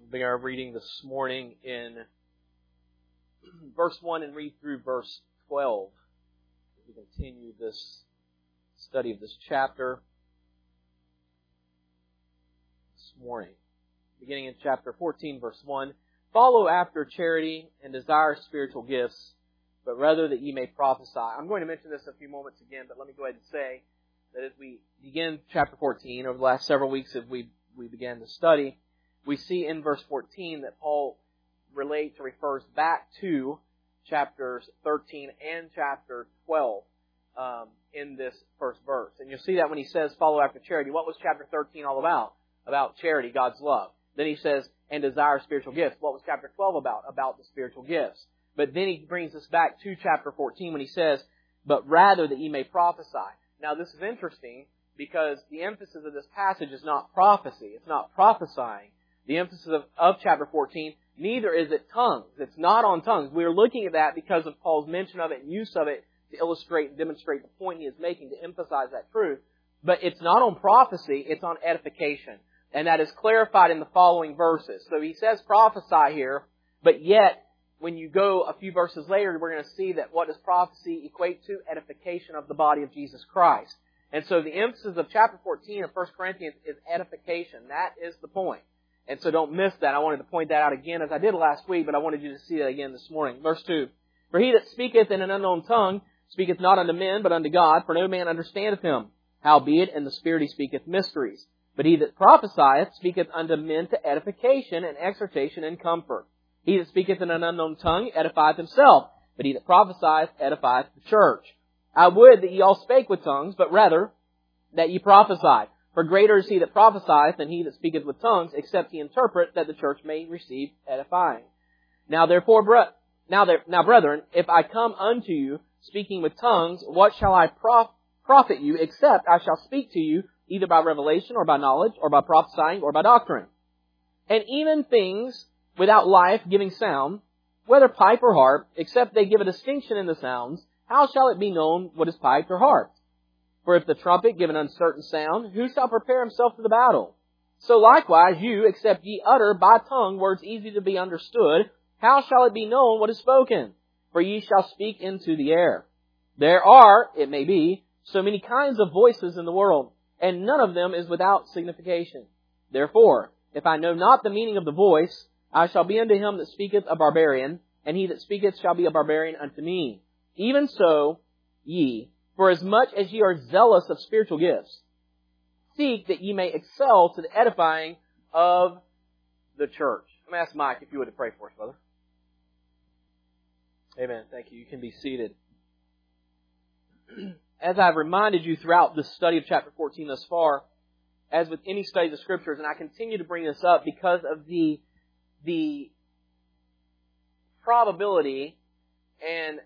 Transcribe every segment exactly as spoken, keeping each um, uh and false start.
We'll begin our reading this morning in verse one and read through verse twelve. We continue this study of this chapter this morning. Beginning in chapter fourteen, verse one. Follow after charity and desire spiritual gifts, but rather that ye may prophesy. I'm going to mention this in a few moments again, but let me go ahead and say that as we begin chapter fourteen, over the last several weeks as we, we began to study, we see in verse fourteen that Paul relates or refers back to chapters thirteen and chapter twelve um, in this first verse. And you'll see that when he says, follow after charity. What was chapter thirteen all about? About charity, God's love. Then he says, and desire spiritual gifts. What was chapter twelve about? About the spiritual gifts. But then he brings us back to chapter fourteen when he says, but rather that ye may prophesy. Now this is interesting because the emphasis of this passage is not prophecy. It's not prophesying. The emphasis of, of chapter fourteen, neither is it tongues. It's not on tongues. We're looking at that because of Paul's mention of it and use of it to illustrate and demonstrate the point he is making, to emphasize that truth. But it's not on prophecy, it's on edification. And that is clarified in the following verses. So he says prophesy here, but yet when you go a few verses later, we're going to see that what does prophecy equate to? Edification of the body of Jesus Christ. And so the emphasis of chapter fourteen of First Corinthians is edification. That is the point. And so don't miss that. I wanted to point that out again as I did last week, but I wanted you to see that again this morning. Verse two. For he that speaketh in an unknown tongue speaketh not unto men, but unto God, for no man understandeth him. Howbeit in the Spirit he speaketh mysteries. But he that prophesieth speaketh unto men to edification and exhortation and comfort. He that speaketh in an unknown tongue edifieth himself, but he that prophesieth edifieth the church. I would that ye all spake with tongues, but rather that ye prophesy. For greater is he that prophesieth than he that speaketh with tongues, except he interpret, that the church may receive edifying. Now therefore, bre- now, there, now brethren, if I come unto you speaking with tongues, what shall I prof- profit you, except I shall speak to you either by revelation or by knowledge or by prophesying or by doctrine? And even things without life giving sound, whether pipe or harp, except they give a distinction in the sounds, how shall it be known what is piped or harped? For if the trumpet give an uncertain sound, who shall prepare himself for the battle? So likewise you, except ye utter by tongue words easy to be understood, how shall it be known what is spoken? For ye shall speak into the air. There are, it may be, so many kinds of voices in the world, and none of them is without signification. Therefore, if I know not the meaning of the voice, I shall be unto him that speaketh a barbarian, and he that speaketh shall be a barbarian unto me. Even so, ye, for as much as ye are zealous of spiritual gifts, seek that ye may excel to the edifying of the church. I'm going to ask Mike if you would to pray for us, brother. Amen. Thank you. You can be seated. As I've reminded you throughout the study of chapter fourteen thus far, as with any study of the Scriptures, and I continue to bring this up because of the, the probability and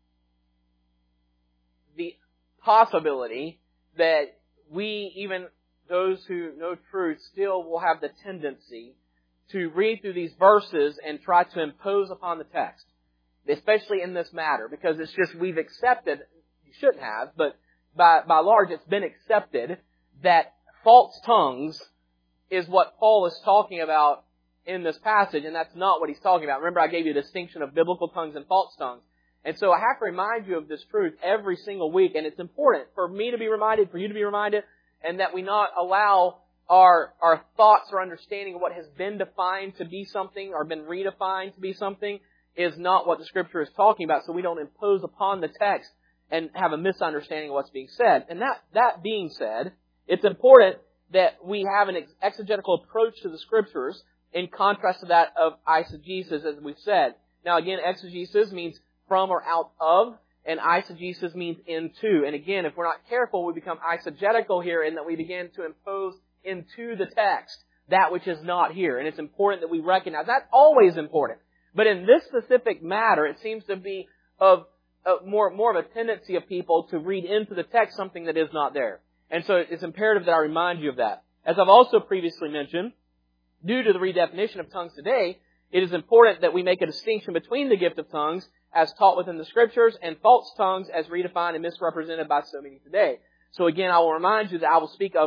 the possibility that we, even those who know truth, still will have the tendency to read through these verses and try to impose upon the text, especially in this matter, because it's just we've accepted, you shouldn't have, but by, by large it's been accepted that false tongues is what Paul is talking about in this passage, and that's not what he's talking about. Remember, I gave you a distinction of biblical tongues and false tongues. And so I have to remind you of this truth every single week, and it's important for me to be reminded, for you to be reminded, and that we not allow our, our thoughts or understanding of what has been defined to be something or been redefined to be something is not what the Scripture is talking about, so we don't impose upon the text and have a misunderstanding of what's being said. And that, that being said, it's important that we have an exegetical approach to the Scriptures in contrast to that of eisegesis, as we've said. Now again, exegesis means from or out of, and eisegesis means into. And again, if we're not careful, we become eisegetical here in that we begin to impose into the text that which is not here. And it's important that we recognize that's always important. But in this specific matter, it seems to be of, of more, more of a tendency of people to read into the text something that is not there. And so it's imperative that I remind you of that. As I've also previously mentioned, due to the redefinition of tongues today, it is important that we make a distinction between the gift of tongues as taught within the Scriptures and false tongues as redefined and misrepresented by so many today. So again, I will remind you that I will speak of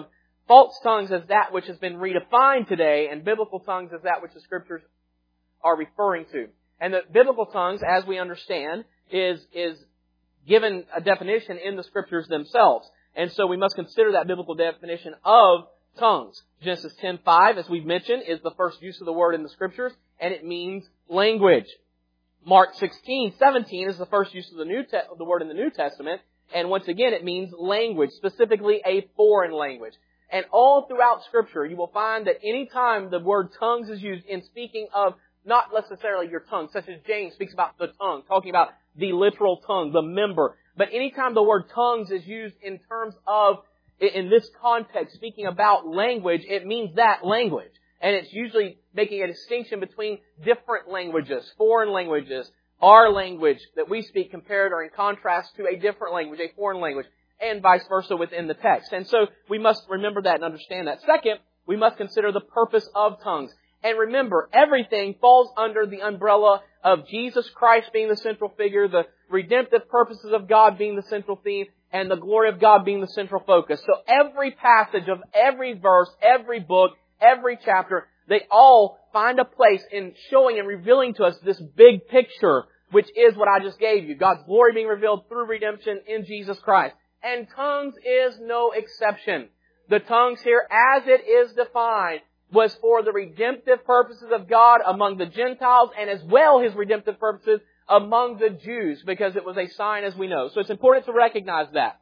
false tongues as that which has been redefined today, and biblical tongues as that which the Scriptures are referring to. And the biblical tongues, as we understand, is, is given a definition in the Scriptures themselves. And so we must consider that biblical definition of tongues. Genesis ten five, as we've mentioned, is the first use of the word in the Scriptures, and it means language. Mark sixteen seventeen is the first use of the new te- the word in the New Testament, and once again it means language, specifically a foreign language. And all throughout Scripture, you will find that any time the word tongues is used in speaking of not necessarily your tongue, such as James speaks about the tongue, talking about the literal tongue, the member. But anytime the word tongues is used in terms of, in this context, speaking about language, it means that language. And it's usually making a distinction between different languages, foreign languages, our language that we speak compared or in contrast to a different language, a foreign language, and vice versa within the text. And so we must remember that and understand that. Second, we must consider the purpose of tongues. And remember, everything falls under the umbrella of Jesus Christ being the central figure, the redemptive purposes of God being the central theme, and the glory of God being the central focus. So every passage of every verse, every book, every chapter, they all find a place in showing and revealing to us this big picture, which is what I just gave you. God's glory being revealed through redemption in Jesus Christ. And tongues is no exception. The tongues here, as it is defined, was for the redemptive purposes of God among the Gentiles, and as well His redemptive purposes among the Jews, because it was a sign, as we know. So it's important to recognize that.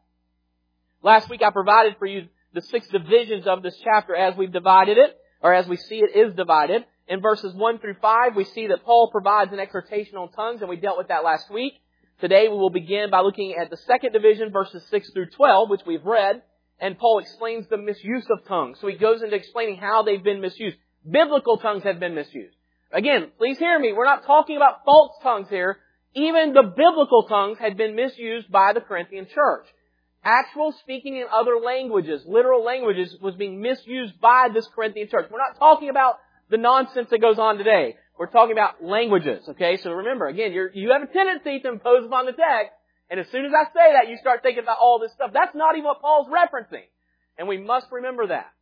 Last week I provided for you the six divisions of this chapter as we've divided it, or as we see it is divided. In verses one through five, we see that Paul provides an exhortation on tongues, and we dealt with that last week. Today we will begin by looking at the second division, verses six through twelve, which we've read. And Paul explains the misuse of tongues. So he goes into explaining how they've been misused. Biblical tongues have been misused. Again, please hear me. We're not talking about false tongues here. Even the biblical tongues had been misused by the Corinthian church. Actual speaking in other languages, literal languages, was being misused by this Corinthian church. We're not talking about the nonsense that goes on today. We're talking about languages. Okay, so remember, again, you're, you have a tendency to impose upon the text. And as soon as I say that, you start thinking about all this stuff. That's not even what Paul's referencing. And we must remember that.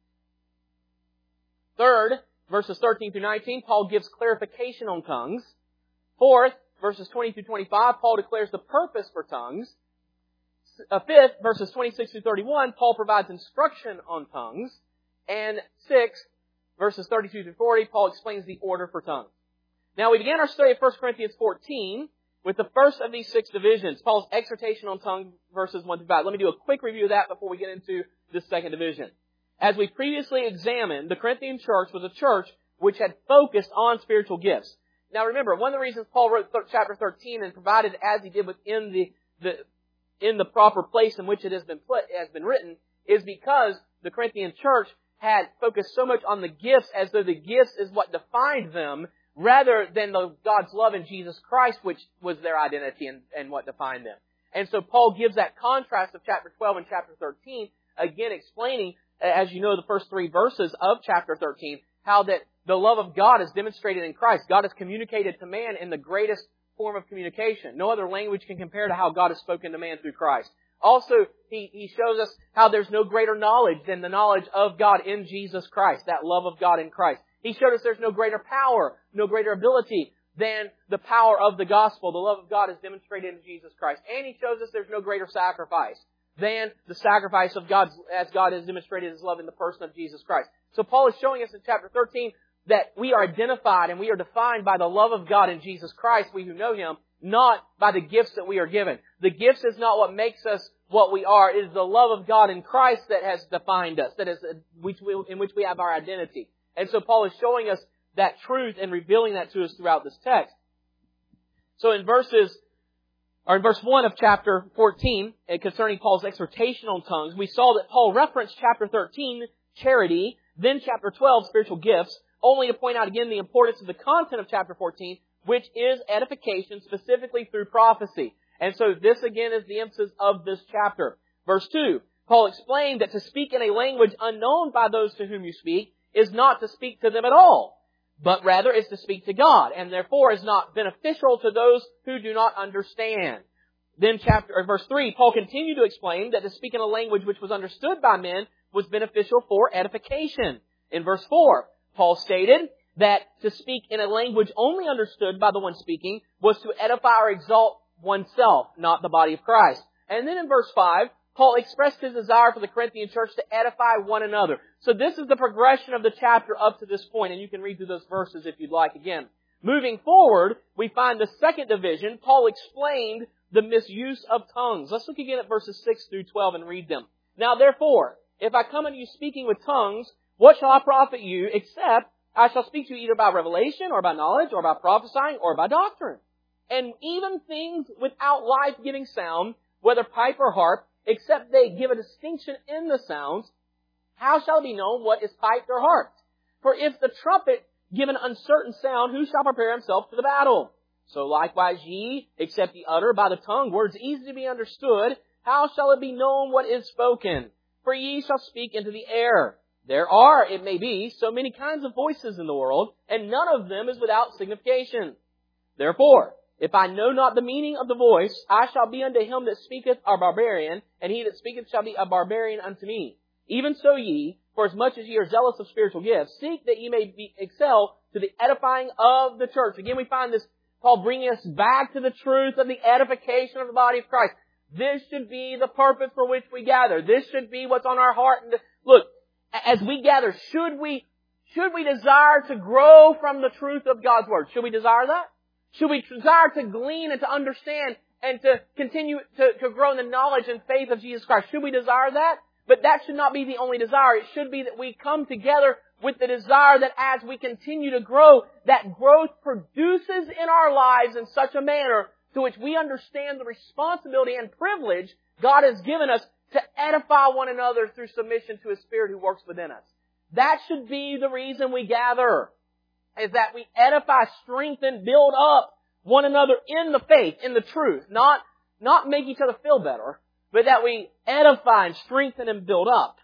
Third, verses thirteen through nineteen, Paul gives clarification on tongues. Fourth, verses twenty through twenty-five, Paul declares the purpose for tongues. Fifth, verses twenty-six through thirty-one, Paul provides instruction on tongues. And sixth, verses thirty-two through forty, Paul explains the order for tongues. Now, we began our study of First Corinthians fourteen with the first of these six divisions, Paul's exhortation on tongues, verses one through five. Let me do a quick review of that before we get into this second division. As we previously examined, the Corinthian church was a church which had focused on spiritual gifts. Now remember, one of the reasons Paul wrote chapter thirteen and provided as he did within the, the in the proper place in which it has been put, has been written, is because the Corinthian church had focused so much on the gifts as though the gifts is what defined them, rather than the God's love in Jesus Christ, which was their identity and, and what defined them. And so Paul gives that contrast of chapter twelve and chapter thirteen, again explaining, as you know, the first three verses of chapter thirteen, how that the love of God is demonstrated in Christ. God has communicated to man in the greatest form of communication. No other language can compare to how God has spoken to man through Christ. Also, he, he shows us how there's no greater knowledge than the knowledge of God in Jesus Christ, that love of God in Christ. He showed us there's no greater power, no greater ability than the power of the gospel. The love of God is demonstrated in Jesus Christ. And He shows us there's no greater sacrifice than the sacrifice of God, as God has demonstrated His love in the person of Jesus Christ. So Paul is showing us in chapter thirteen that we are identified and we are defined by the love of God in Jesus Christ, we who know Him, not by the gifts that we are given. The gifts is not what makes us what we are. It is the love of God in Christ that has defined us, that is which we, in which we have our identity. And so Paul is showing us that truth and revealing that to us throughout this text. So in verses, or in verse one of chapter fourteen, concerning Paul's exhortation on tongues, we saw that Paul referenced chapter thirteen, charity, then chapter twelve, spiritual gifts, only to point out again the importance of the content of chapter fourteen, which is edification, specifically through prophecy. And so this again is the emphasis of this chapter. Verse two, Paul explained that to speak in a language unknown by those to whom you speak is not to speak to them at all, but rather is to speak to God, and therefore is not beneficial to those who do not understand. Then chapter, or verse three, Paul continued to explain that to speak in a language which was understood by men was beneficial for edification. In verse four, Paul stated that to speak in a language only understood by the one speaking was to edify or exalt oneself, not the body of Christ. And then in verse five, Paul expressed his desire for the Corinthian church to edify one another. So this is the progression of the chapter up to this point, and you can read through those verses if you'd like again. Moving forward, we find the second division. Paul explained the misuse of tongues. Let's look again at verses six through twelve and read them. Now therefore, if I come unto you speaking with tongues, what shall I profit you, except I shall speak to you either by revelation, or by knowledge, or by prophesying, or by doctrine? And even things without life-giving sound, whether pipe or harp, except they give a distinction in the sounds, how shall it be known what is piped or harped? For if the trumpet give an uncertain sound, who shall prepare himself for the battle? So likewise ye, except ye utter by the tongue words easy to be understood, how shall it be known what is spoken? For ye shall speak into the air. There are, it may be, so many kinds of voices in the world, and none of them is without signification. Therefore, if I know not the meaning of the voice, I shall be unto him that speaketh a barbarian, and he that speaketh shall be a barbarian unto me. Even so ye, for as much as ye are zealous of spiritual gifts, seek that ye may be, excel to the edifying of the church. Again, we find this, Paul bringing us back to the truth of the edification of the body of Christ. This should be the purpose for which we gather. This should be what's on our heart. And look, as we gather, should we, should we desire to grow from the truth of God's Word? Should we desire that? Should we desire to glean and to understand and to continue to, to grow in the knowledge and faith of Jesus Christ? Should we desire that? But that should not be the only desire. It should be that we come together with the desire that as we continue to grow, that growth produces in our lives in such a manner to which we understand the responsibility and privilege God has given us to edify one another through submission to His Spirit who works within us. That should be the reason we gather, is that we edify, strengthen, build up one another in the faith, in the truth. Not, not make each other feel better, but that we edify and strengthen and build up.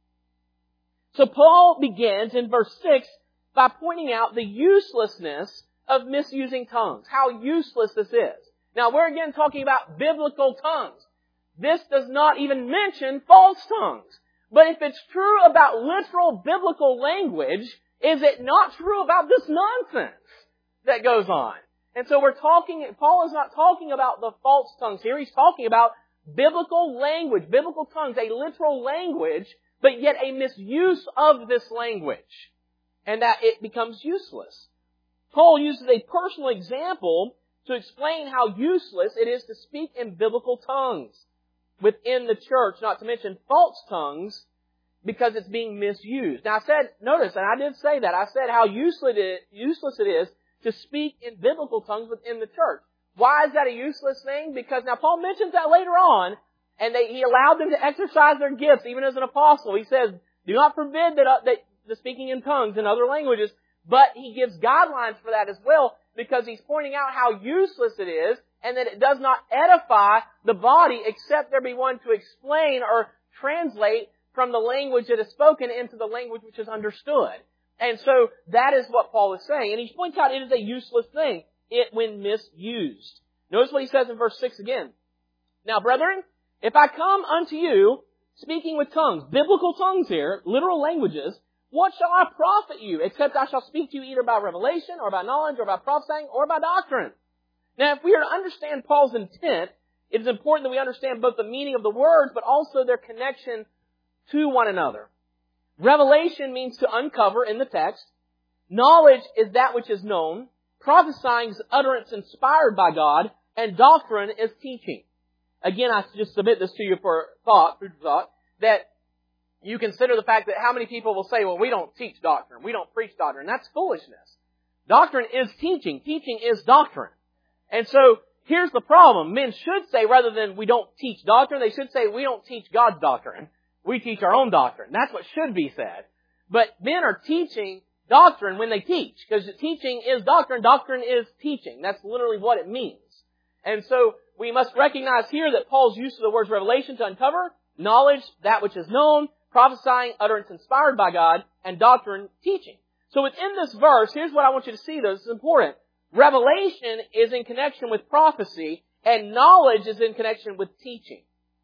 So Paul begins in verse six by pointing out the uselessness of misusing tongues. How useless this is. Now we're again talking about biblical tongues. This does not even mention false tongues. But if it's true about literal biblical language, is it not true about this nonsense that goes on? And so we're talking, Paul is not talking about the false tongues here. He's talking about biblical language, biblical tongues, a literal language, but yet a misuse of this language. And that it becomes useless. Paul uses a personal example to explain how useless it is to speak in biblical tongues within the church, not to mention false tongues, because it's being misused. Now I said, notice, and I did say that, I said how useless it, useless it is to speak in biblical tongues within the church. Why is that a useless thing? Because now Paul mentions that later on, and they, he allowed them to exercise their gifts, even as an apostle. He says, do not forbid that, uh, that the speaking in tongues in other languages, but he gives guidelines for that as well, because he's pointing out how useless it is, and that it does not edify the body except there be one to explain or translate from the language that is spoken into the language which is understood. And so that is what Paul is saying. And he points out it is a useless thing, it when misused. Notice what he says in verse six again. Now, brethren, if I come unto you speaking with tongues, biblical tongues here, literal languages, what shall I profit you, except I shall speak to you either by revelation, or by knowledge, or by prophesying, or by doctrine? Now, if we are to understand Paul's intent, it is important that we understand both the meaning of the words, but also their connection to one another. Revelation means to uncover in the text. Knowledge is that which is known. Prophesying is utterance inspired by God. And doctrine is teaching. Again, I just submit this to you for thought, food for thought, that you consider the fact that how many people will say, well, we don't teach doctrine. We don't preach doctrine. That's foolishness. Doctrine is teaching. Teaching is doctrine. And so, here's the problem. Men should say, rather than we don't teach doctrine, they should say we don't teach God's doctrine. We teach our own doctrine. That's what should be said. But men are teaching doctrine when they teach. Because teaching is doctrine. Doctrine is teaching. That's literally what it means. And so, we must recognize here that Paul's use of the words revelation to uncover, knowledge, that which is known, prophesying, utterance inspired by God, and doctrine, teaching. So within this verse, here's what I want you to see though. This is important. Revelation is in connection with prophecy, and knowledge is in connection with teaching.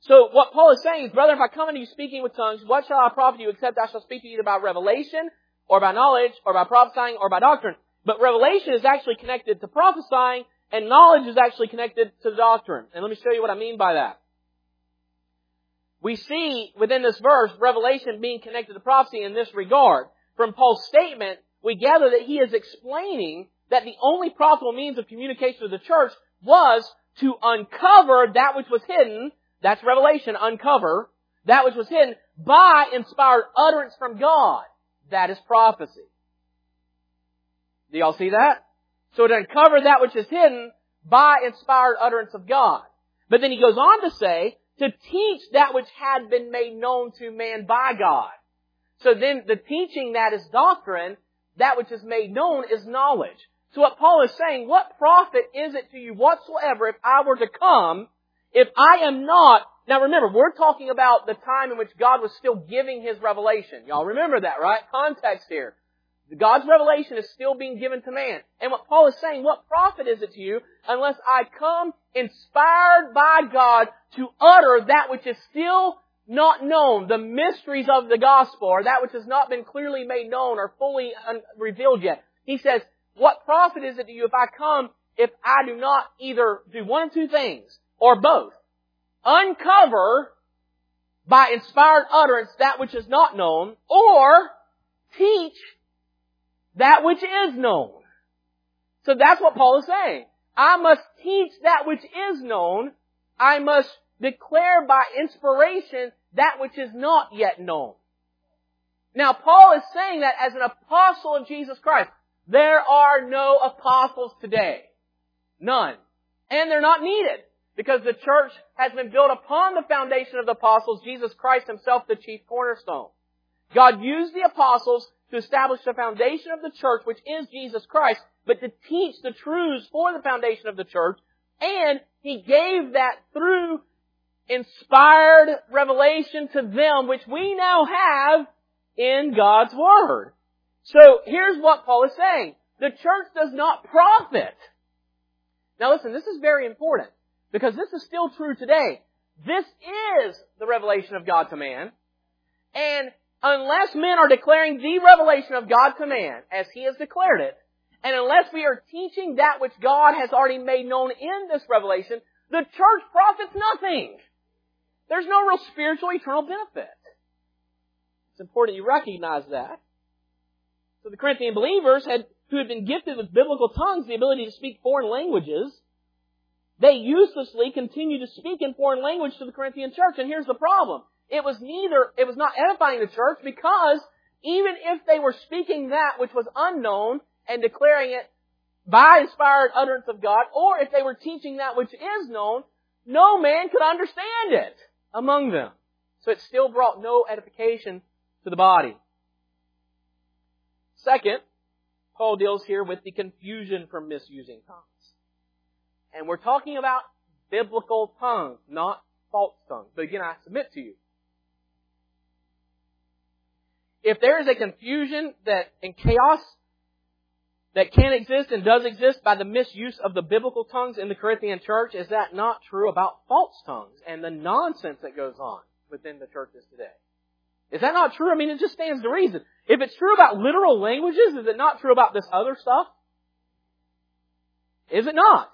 So what Paul is saying is, brother, if I come unto you speaking with tongues, what shall I profit you except I shall speak to you by revelation, or by knowledge, or by prophesying, or by doctrine? But revelation is actually connected to prophesying, and knowledge is actually connected to doctrine. And let me show you what I mean by that. We see within this verse, revelation being connected to prophecy in this regard. From Paul's statement, we gather that he is explaining that the only profitable means of communication to the church was to uncover that which was hidden. That's revelation, uncover that which was hidden by inspired utterance from God. That is prophecy. Do y'all see that? So to uncover that which is hidden by inspired utterance of God. But then he goes on to say, to teach that which had been made known to man by God. So then the teaching that is doctrine, that which is made known is knowledge. So what Paul is saying, what profit is it to you whatsoever if I were to come, if I am not, now remember, we're talking about the time in which God was still giving His revelation. Y'all remember that, right? Context here. God's revelation is still being given to man. And what Paul is saying, what profit is it to you unless I come inspired by God to utter that which is still not known, the mysteries of the gospel, or that which has not been clearly made known or fully un- revealed yet. He says, what profit is it to you if I come if I do not either do one of two things, or both? Uncover by inspired utterance that which is not known, or teach that which is known. So that's what Paul is saying. I must teach that which is known. I must declare by inspiration that which is not yet known. Now, Paul is saying that as an apostle of Jesus Christ. There are no apostles today. None. And they're not needed, because the church has been built upon the foundation of the apostles, Jesus Christ Himself, the chief cornerstone. God used the apostles to establish the foundation of the church, which is Jesus Christ, but to teach the truths for the foundation of the church, and He gave that through inspired revelation to them, which we now have in God's Word. So here's what Paul is saying. The church does not profit. Now listen, this is very important, because this is still true today. This is the revelation of God to man, and unless men are declaring the revelation of God to man, as He has declared it, and unless we are teaching that which God has already made known in this revelation, the church profits nothing. There's no real spiritual eternal benefit. It's important you recognize that. So the Corinthian believers had, who had been gifted with biblical tongues, the ability to speak foreign languages, they uselessly continued to speak in foreign language to the Corinthian church. And here's the problem. It was neither, it was not edifying the church, because even if they were speaking that which was unknown and declaring it by inspired utterance of God, or if they were teaching that which is known, no man could understand it among them. So it still brought no edification to the body. Second, Paul deals here with the confusion from misusing tongues. And we're talking about biblical tongues, not false tongues. But again, I submit to you, if there is a confusion that and chaos that can exist and does exist by the misuse of the biblical tongues in the Corinthian church, is that not true about false tongues and the nonsense that goes on within the churches today? Is that not true? I mean, it just stands to reason. If it's true about literal languages, is it not true about this other stuff? Is it not?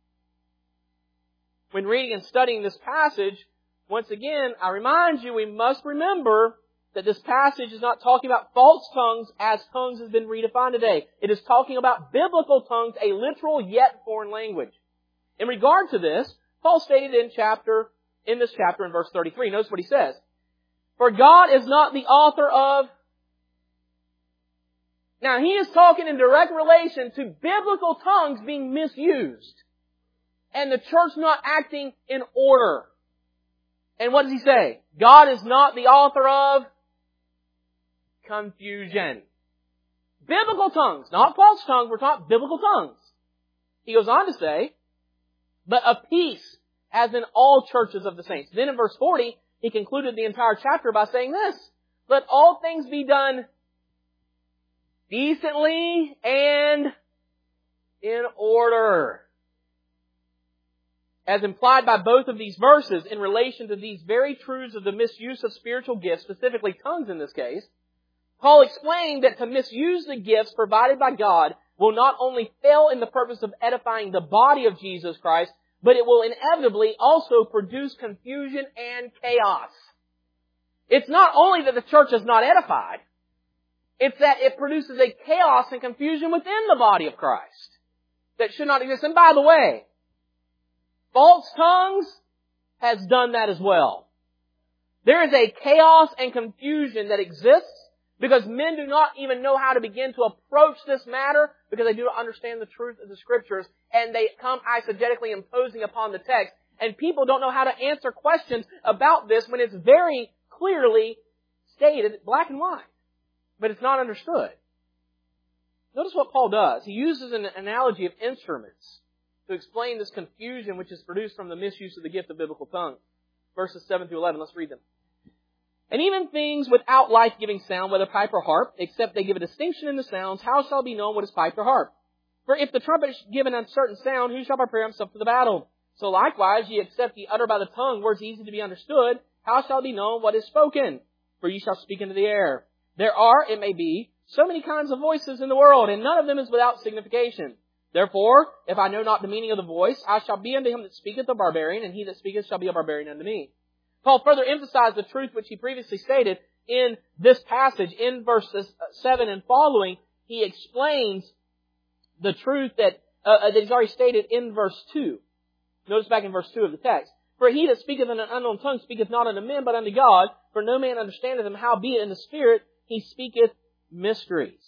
When reading and studying this passage, once again, I remind you, we must remember that this passage is not talking about false tongues as tongues has been redefined today. It is talking about biblical tongues, a literal yet foreign language. In regard to this, Paul stated in chapter, in this chapter in verse thirty-three, notice what he says. For God is not the author of... Now he is talking in direct relation to biblical tongues being misused, and the church not acting in order. And what does he say? God is not the author of confusion. Biblical tongues, not false tongues, we're talking biblical tongues. He goes on to say, but of peace, as in all churches of the saints. Then in verse forty, he concluded the entire chapter by saying this, let all things be done decently and in order. as implied by both of these verses in relation to these very truths of the misuse of spiritual gifts, specifically tongues in this case, Paul explained that to misuse the gifts provided by God will not only fail in the purpose of edifying the body of Jesus Christ, but it will inevitably also produce confusion and chaos. It's not only that the church is not edified, it's that it produces a chaos and confusion within the body of Christ that should not exist. And by the way, false tongues has done that as well. There is a chaos and confusion that exists because men do not even know how to begin to approach this matter because they do not understand the truth of the Scriptures, and they come eisegetically imposing upon the text. And people don't know how to answer questions about this when it's very clearly stated, black and white. But it's not understood. Notice what Paul does. He uses an analogy of instruments to explain this confusion which is produced from the misuse of the gift of biblical tongues. Verses seven through eleven, let's read them. And even things without life-giving sound, whether pipe or harp, except they give a distinction in the sounds, how shall it be known what is pipe or harp? For if the trumpet give an uncertain sound, who shall prepare himself for the battle? So likewise, ye except ye utter by the tongue words easy to be understood, how shall it be known what is spoken? For ye shall speak into the air. There are, it may be, so many kinds of voices in the world, and none of them is without signification. Therefore, if I know not the meaning of the voice, I shall be unto him that speaketh a barbarian, and he that speaketh shall be a barbarian unto me. Paul further emphasized the truth which he previously stated in this passage. In verses seven and following, he explains the truth that, uh, that he's already stated in verse two. Notice back in verse two of the text. For he that speaketh in an unknown tongue speaketh not unto men, but unto God. For no man understandeth him, howbeit in the Spirit he speaketh mysteries.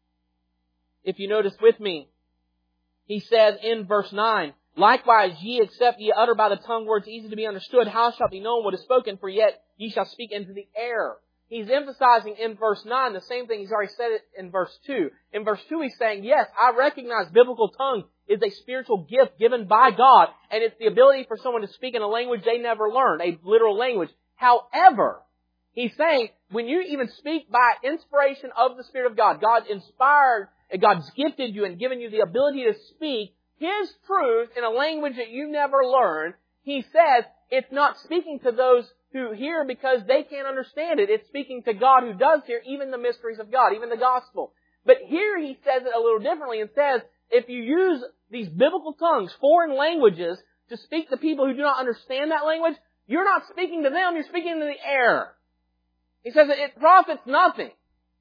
If you notice with me, he says in verse nine, likewise, ye except ye utter by the tongue words easy to be understood, how shall it be known what is spoken? For yet ye shall speak into the air. He's emphasizing in verse nine the same thing he's already said it in verse two. In verse two he's saying, yes, I recognize biblical tongue is a spiritual gift given by God, and it's the ability for someone to speak in a language they never learned, a literal language. However, he's saying, when you even speak by inspiration of the Spirit of God, God inspired, God's gifted you and given you the ability to speak His truth in a language that you never learned, he says it's not speaking to those who hear because they can't understand it. It's speaking to God who does hear even the mysteries of God, even the gospel. But here he says it a little differently and says, if you use these biblical tongues, foreign languages, to speak to people who do not understand that language, you're not speaking to them, you're speaking to the air. He says that it profits nothing.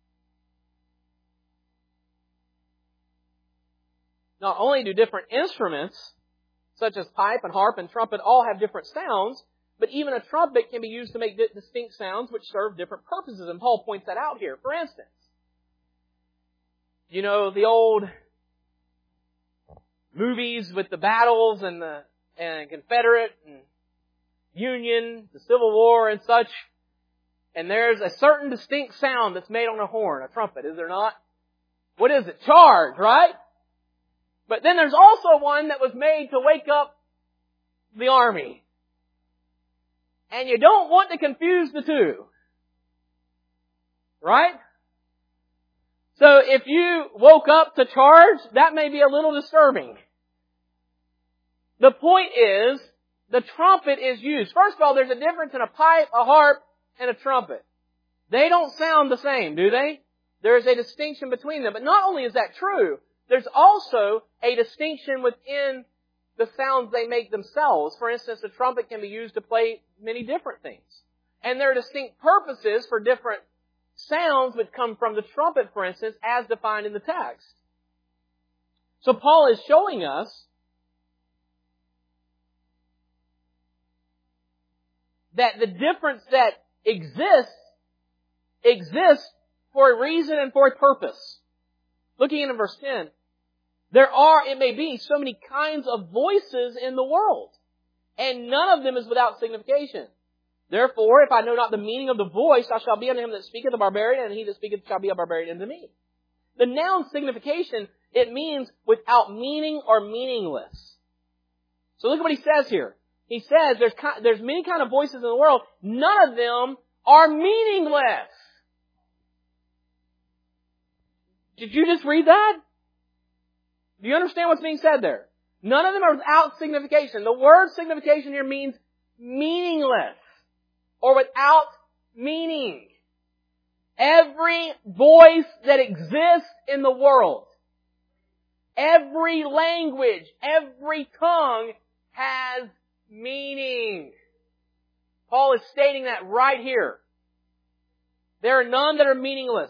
Not only do different instruments, such as pipe and harp and trumpet, all have different sounds, but even a trumpet can be used to make distinct sounds which serve different purposes. And Paul points that out here. For instance, you know, the old movies with the battles and the and Confederate and Union, the Civil War and such, and there's a certain distinct sound that's made on a horn, a trumpet, is there not? What is it? Charge, right? But then there's also one that was made to wake up the army. And you don't want to confuse the two. Right? So if you woke up to charge, that may be a little disturbing. The point is, the trumpet is used. First of all, there's a difference in a pipe, a harp, and a trumpet. They don't sound the same, do they? There is a distinction between them. But not only is that true, there's also a distinction within the sounds they make themselves. For instance, the trumpet can be used to play many different things. And there are distinct purposes for different sounds that come from the trumpet, for instance, as defined in the text. So Paul is showing us that the difference that exists, exists for a reason and for a purpose. Looking into verse ten, there are, it may be, so many kinds of voices in the world, and none of them is without signification. Therefore, if I know not the meaning of the voice, I shall be unto him that speaketh a barbarian, and he that speaketh shall be a barbarian unto me. The noun signification, it means without meaning or meaningless. So look at what he says here. He says there's there's many kind of voices in the world, none of them are meaningless. Did you just read that? Do you understand what's being said there? None of them are without signification. The word signification here means meaningless or without meaning. Every voice that exists in the world, every language, every tongue has meaning. Paul is stating that right here. There are none that are meaningless.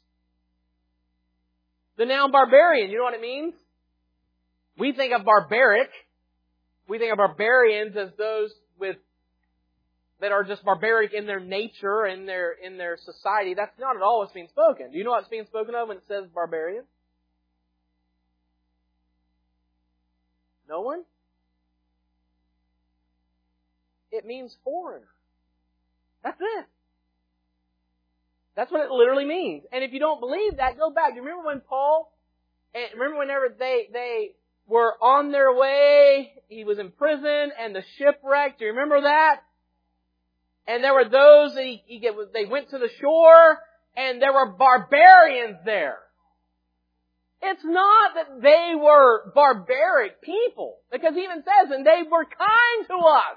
The noun barbarian, you know what it means? We think of barbaric. We think of barbarians as those with that are just barbaric in their nature, in their in their society. That's not at all what's being spoken. Do you know what's being spoken of when it says barbarian? No one? It means foreigner. That's it. That's what it literally means. And if you don't believe that, go back. Do you remember when Paul, and remember whenever they, they were on their way, he was in prison and the shipwreck. Do you remember that? And there were those that he, he get, they went to the shore and there were barbarians there. It's not that they were barbaric people, because he even says, and they were kind to us.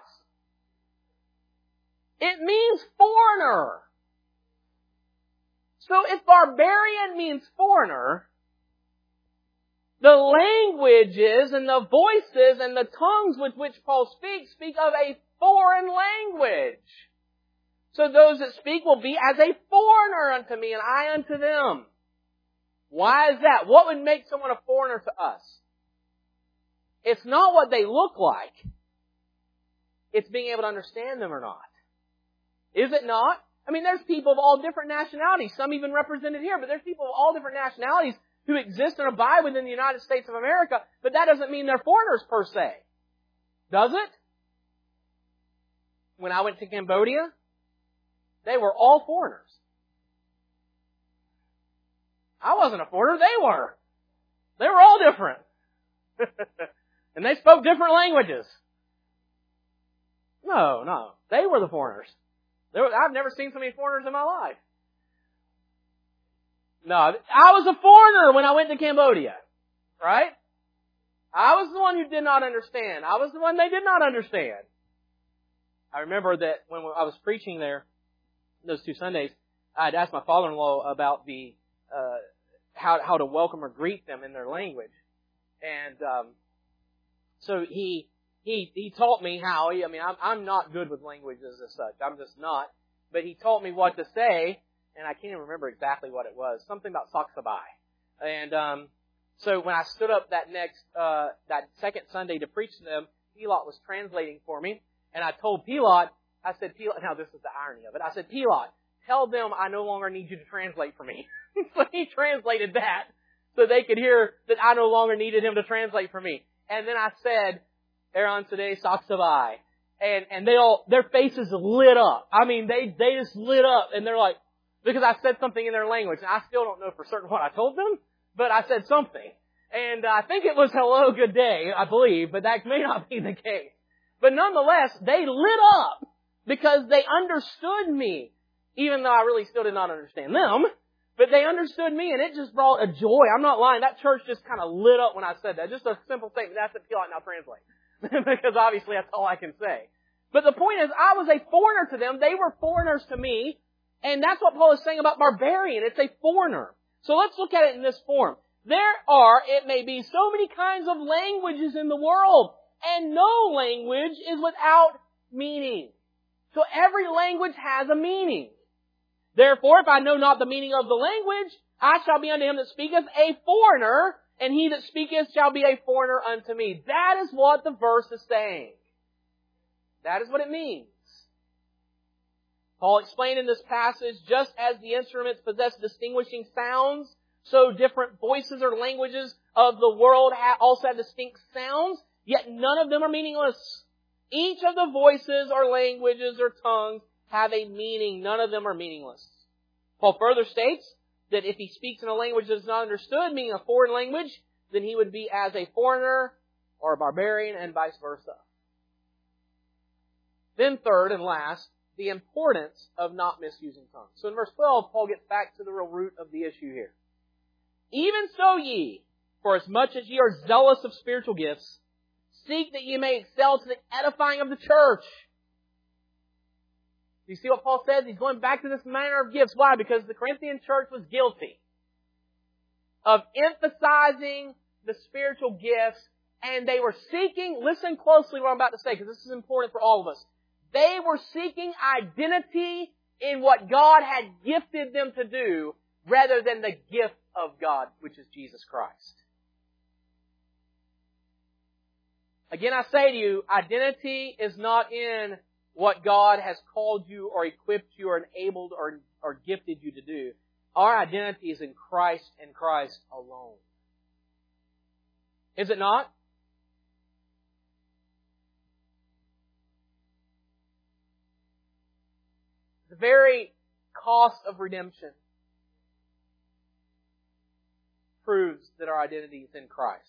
It means foreigner. So if barbarian means foreigner, the languages and the voices and the tongues with which Paul speaks speak of a foreign language. So those that speak will be as a foreigner unto me, and I unto them. Why is that? What would make someone a foreigner to us? It's not what they look like. It's being able to understand them or not. Is it not? I mean, there's people of all different nationalities, some even represented here, but there's people of all different nationalities who exist and abide within the United States of America, but that doesn't mean they're foreigners per se. Does it? When I went to Cambodia, they were all foreigners. I wasn't a foreigner, they were. They were all different. And they spoke different languages. No, no. They were the foreigners. There were, I've never seen so many foreigners in my life. No, I was a foreigner when I went to Cambodia. Right? I was the one who did not understand. I was the one they did not understand. I remember that when I was preaching there, those two Sundays, I'd asked my father-in-law about the uh, how how to welcome or greet them in their language, and um, so he he he taught me how. I mean, I'm I'm not good with languages as such. I'm just not. But he taught me what to say, and I can't even remember exactly what it was. Something about Saksabai. And um, so when I stood up that next uh, that second Sunday to preach to them, Pilot was translating for me, and I told Pilot, I said, Pilot. Now this is the irony of it. I said, Pilot, tell them I no longer need you to translate for me. So he translated that so they could hear that I no longer needed him to translate for me. And then I said, Aaron today, Saksabai. And, and they all, their faces lit up. I mean, they, they just lit up and they're like, because I said something in their language. And I still don't know for certain what I told them, but I said something. And I think it was hello, good day, I believe, but that may not be the case. But nonetheless, they lit up because they understood me, even though I really still did not understand them. But they understood me, and it just brought a joy. I'm not lying. That church just kind of lit up when I said that. Just a simple statement. That's it. Pilot, now translate. Because obviously that's all I can say. But the point is, I was a foreigner to them. They were foreigners to me. And that's what Paul is saying about barbarian. It's a foreigner. So let's look at it in this form. There are, it may be, so many kinds of languages in the world. And no language is without meaning. So every language has a meaning. Therefore, if I know not the meaning of the language, I shall be unto him that speaketh a foreigner, and he that speaketh shall be a foreigner unto me. That is what the verse is saying. That is what it means. Paul explained in this passage, just as the instruments possess distinguishing sounds, so different voices or languages of the world also have distinct sounds, yet none of them are meaningless. Each of the voices or languages or tongues have a meaning. None of them are meaningless. Paul further states that if he speaks in a language that is not understood, meaning a foreign language, then he would be as a foreigner or a barbarian and vice versa. Then third and last, the importance of not misusing tongues. So in verse twelve, Paul gets back to the real root of the issue here. Even so ye, for as much as ye are zealous of spiritual gifts, Seek that ye may excel to the edifying of the church. You see what Paul says? He's going back to this manner of gifts. Why? Because the Corinthian church was guilty of emphasizing the spiritual gifts, and they were seeking, listen closely what I'm about to say, because this is important for all of us. They were seeking identity in what God had gifted them to do, rather than the gift of God, which is Jesus Christ. Again, I say to you, identity is not in what God has called you or equipped you or enabled or, or gifted you to do. Our identity is in Christ and Christ alone. Is it not? The very cost of redemption proves that our identity is in Christ.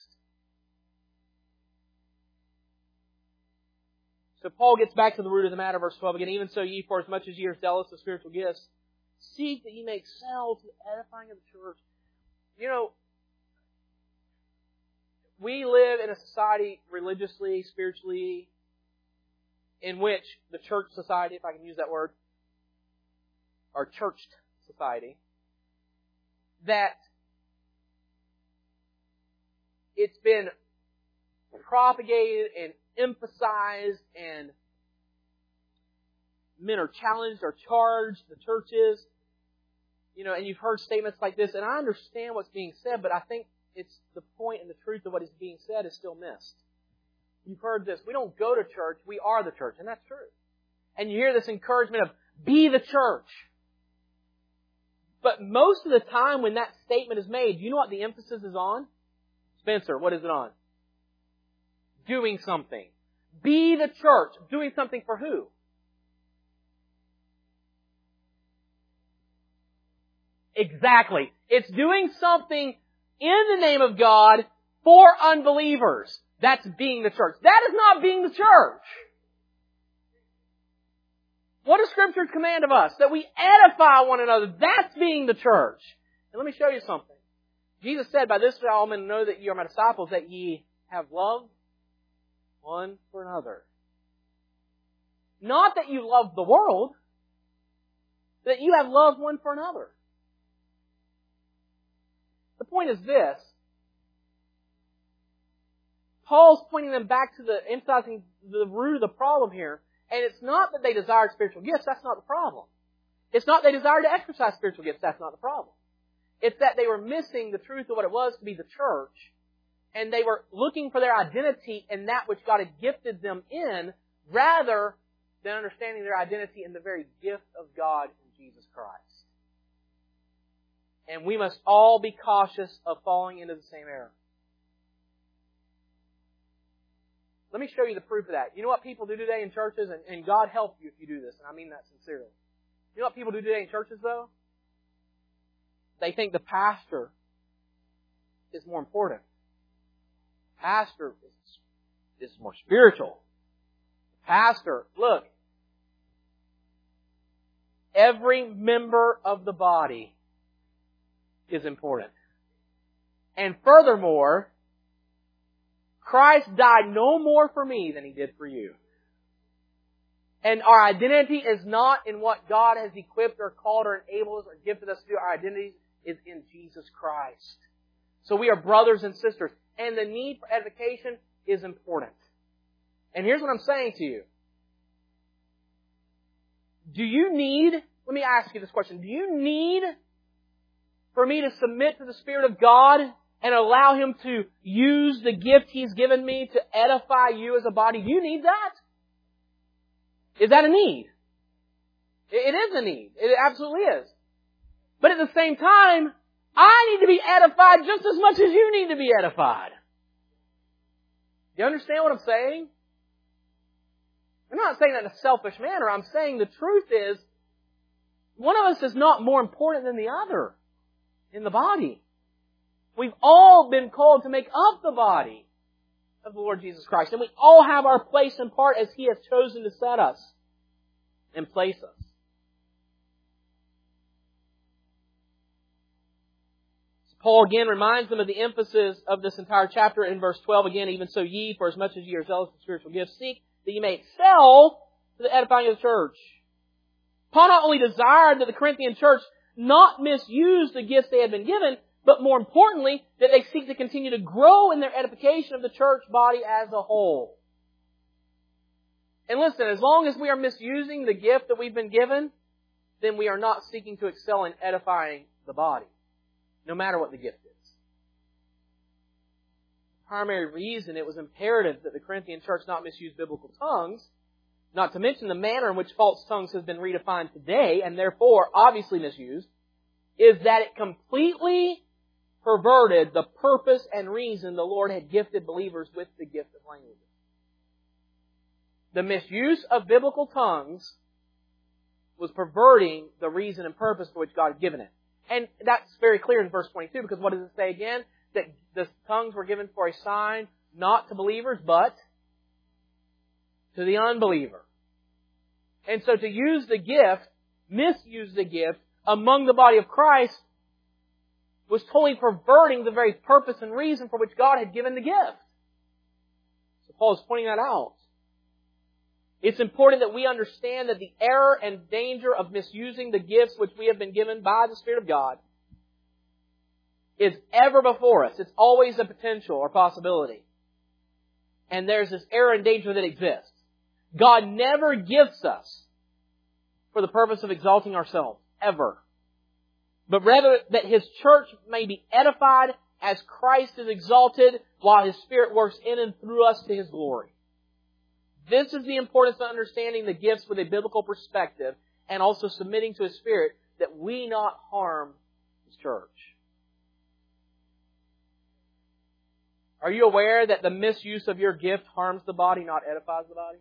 So Paul gets back to the root of the matter, verse twelve again. Even so ye, for as much as ye are zealous of spiritual gifts, seek that ye may excel to the edifying of the church. You know, we live in a society, religiously, spiritually, in which the church society, if I can use that word, or churched society, that it's been propagated and emphasized, and men are challenged or charged, the churches, you know, and you've heard statements like this, and I understand what's being said, but I think it's the point and the truth of what is being said is still missed. You've heard this, we don't go to church, we are the church, and that's true. And you hear this encouragement of, be the church. But most of the time when that statement is made, do you know what the emphasis is on? Spencer, what is it on? Doing something. Be the church. Doing something for who? Exactly. It's doing something in the name of God for unbelievers. That's being the church. That is not being the church. What does Scripture command of us? That we edify one another. That's being the church. And let me show you something. Jesus said, by this shall all men know that ye are my disciples, that ye have love one for another. Not that you love the world, that you have love one for another. The point is this. Paul's pointing them back to the, emphasizing the root of the problem here. And it's not that they desired spiritual gifts, that's not the problem. It's not they desired to exercise spiritual gifts, that's not the problem. It's that they were missing the truth of what it was to be the church, and they were looking for their identity in that which God had gifted them in, rather than understanding their identity in the very gift of God in Jesus Christ. And we must all be cautious of falling into the same error. Let me show you the proof of that. You know what people do today in churches? And, and God help you if you do this, and I mean that sincerely. You know what people do today in churches, though? They think the pastor is more important. The pastor is, is more spiritual. The pastor, look, every member of the body is important. And furthermore, Christ died no more for me than He did for you. And our identity is not in what God has equipped or called or enabled us or gifted us to do. Our identity is in Jesus Christ. So we are brothers and sisters. And the need for edification is important. And here's what I'm saying to you. Do you need, let me ask you this question, do you need for me to submit to the Spirit of God and allow Him to use the gift He's given me to edify you as a body? Do you need that? Is that a need? It is a need. It absolutely is. But at the same time, I need to be edified just as much as you need to be edified. Do you understand what I'm saying? I'm not saying that in a selfish manner. I'm saying the truth is, one of us is not more important than the other in the body. We've all been called to make up the body of the Lord Jesus Christ. And we all have our place and part as He has chosen to set us and place us. So Paul again reminds them of the emphasis of this entire chapter in verse twelve. Again, even so ye, for as much as ye are zealous of spiritual gifts, seek that ye may excel to the edifying of the church. Paul not only desired that the Corinthian church not misuse the gifts they had been given, but more importantly, that they seek to continue to grow in their edification of the church body as a whole. And listen, as long as we are misusing the gift that we've been given, then we are not seeking to excel in edifying the body, no matter what the gift is. The primary reason it was imperative that the Corinthian church not misuse biblical tongues, not to mention the manner in which false tongues has been redefined today, and therefore obviously misused, is that it completely perverted the purpose and reason the Lord had gifted believers with the gift of languages. The misuse of biblical tongues was perverting the reason and purpose for which God had given it. And that's very clear in verse twenty-two, because what does it say again? That the tongues were given for a sign not to believers, but to the unbeliever. And so to use the gift, misuse the gift among the body of Christ was totally perverting the very purpose and reason for which God had given the gift. So Paul is pointing that out. It's important that we understand that the error and danger of misusing the gifts which we have been given by the Spirit of God is ever before us. It's always a potential or possibility. And there's this error and danger that exists. God never gifts us for the purpose of exalting ourselves, ever. But rather that His church may be edified as Christ is exalted while His Spirit works in and through us to His glory. This is the importance of understanding the gifts with a biblical perspective and also submitting to His Spirit that we not harm His church. Are you aware that the misuse of your gift harms the body, not edifies the body?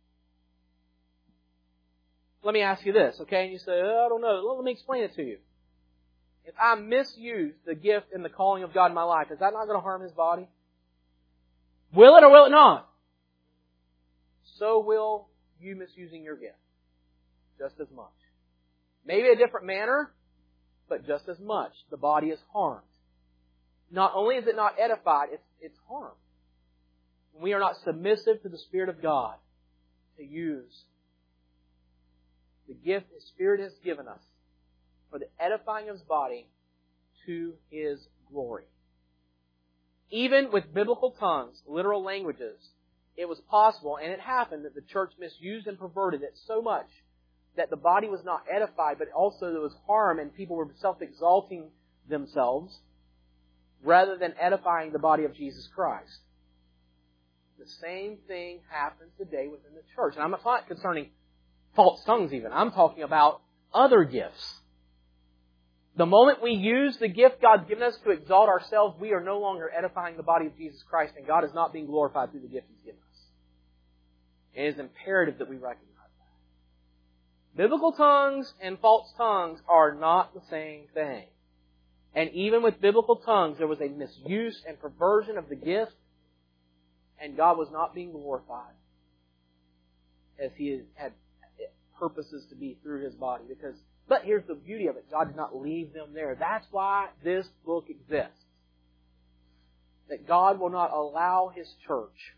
Let me ask you this, okay? And you say, oh, I don't know. Well, let me explain it to you. If I misuse the gift and the calling of God in my life, is that not going to harm His body? Will it or will it not? So will you misusing your gift. Just as much. Maybe a different manner, but just as much. The body is harmed. Not only is it not edified, it's, it's harmed. We are not submissive to the Spirit of God to use the gift His Spirit has given us for the edifying of His body to His glory. Even with biblical tongues, literal languages, it was possible, and it happened, that the church misused and perverted it so much that the body was not edified, but also there was harm and people were self-exalting themselves rather than edifying the body of Jesus Christ. The same thing happens today within the church. And I'm not concerning false tongues even. I'm talking about other gifts. The moment we use the gift God's given us to exalt ourselves, we are no longer edifying the body of Jesus Christ, and God is not being glorified through the gift He's given us. It is imperative that we recognize that. Biblical tongues and false tongues are not the same thing. And even with biblical tongues, there was a misuse and perversion of the gift, and God was not being glorified as He had purposes to be through His body. Because, but here's the beauty of it. God did not leave them there. That's why this book exists. That God will not allow His church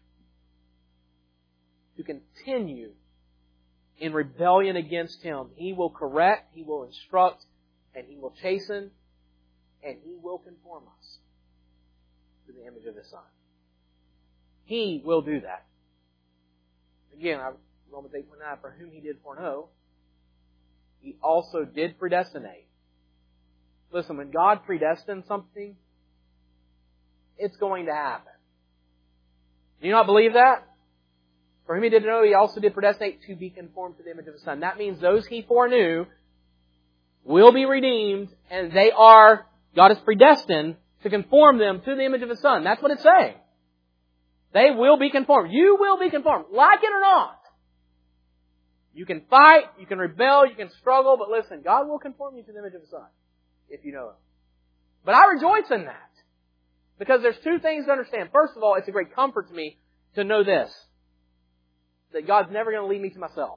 to continue in rebellion against Him. He will correct, He will instruct, and He will chasten, and He will conform us to the image of His Son. He will do that. Again, Romans eight twenty-nine, for whom He did foreknow, He also did predestinate. Listen, when God predestines something, it's going to happen. Do you not believe that? For whom He did know, He also did predestinate to be conformed to the image of His Son. That means those He foreknew will be redeemed, and they are, God has predestined to conform them to the image of His Son. That's what it's saying. They will be conformed. You will be conformed, like it or not. You can fight, you can rebel, you can struggle, but listen, God will conform you to the image of His Son, if you know Him. But I rejoice in that, because there's two things to understand. First of all, it's a great comfort to me to know this, that God's never going to leave me to myself.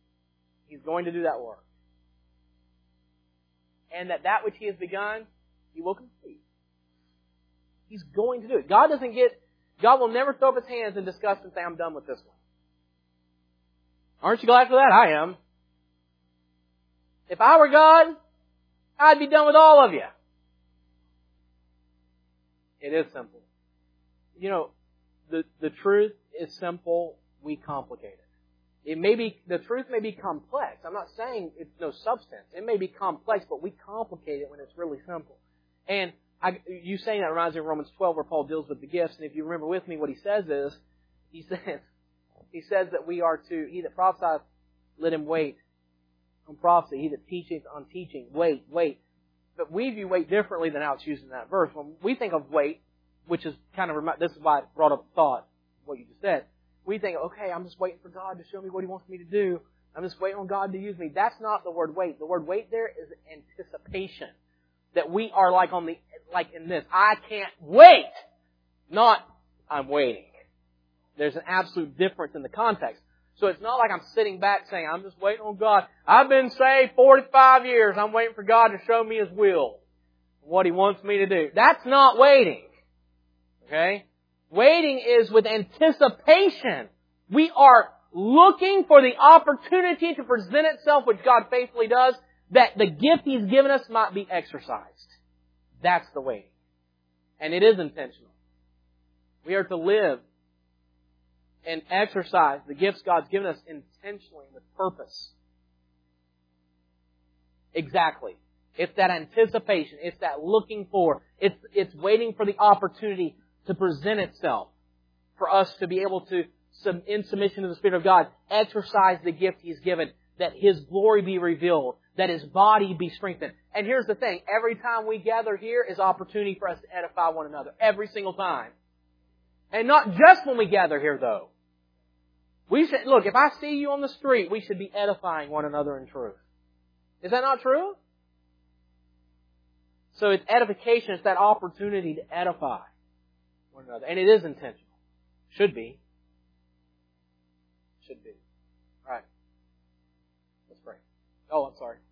He's going to do that work. And that that which He has begun, He will complete. He's going to do it. God doesn't get, God will never throw up His hands in disgust and say, I'm done with this one. Aren't you glad for that? I am. If I were God, I'd be done with all of you. It is simple. You know, the, the truth is simple, we complicate it. It may be, the truth may be complex. I'm not saying it's no substance. It may be complex, but we complicate it when it's really simple. And I, you saying that reminds me of Romans twelve where Paul deals with the gifts. And if you remember with me, what he says is, he says, he says that we are to, he that prophesieth, let him wait on prophecy. He that teacheth on teaching, wait, wait. But we view wait differently than how it's used in that verse. When we think of wait, which is kind of, this is why I brought up the thought, what you just said. We think, okay, I'm just waiting for God to show me what He wants me to do. I'm just waiting on God to use me. That's not the word wait. The word wait there is anticipation. That we are like on the, like in this, I can't wait. Not, I'm waiting. There's an absolute difference in the context. So it's not like I'm sitting back saying, I'm just waiting on God. I've been saved forty-five years. I'm waiting for God to show me His will. What He wants me to do. That's not waiting. Okay? Waiting is with anticipation. We are looking for the opportunity to present itself, which God faithfully does, that the gift He's given us might be exercised. That's the waiting. And it is intentional. We are to live and exercise the gifts God's given us intentionally with purpose. Exactly. It's that anticipation. It's that looking for. It's, it's waiting for the opportunity to present itself for us to be able to, in submission to the Spirit of God, exercise the gift He's given, that His glory be revealed, that His body be strengthened. And here's the thing, every time we gather here is opportunity for us to edify one another. Every single time. And not just when we gather here, though. We should, look, if I see you on the street, we should be edifying one another in truth. Is that not true? So it's edification, it's that opportunity to edify one another. And it is intentional. Should be. Should be. Alright. Let's pray. Oh, I'm sorry.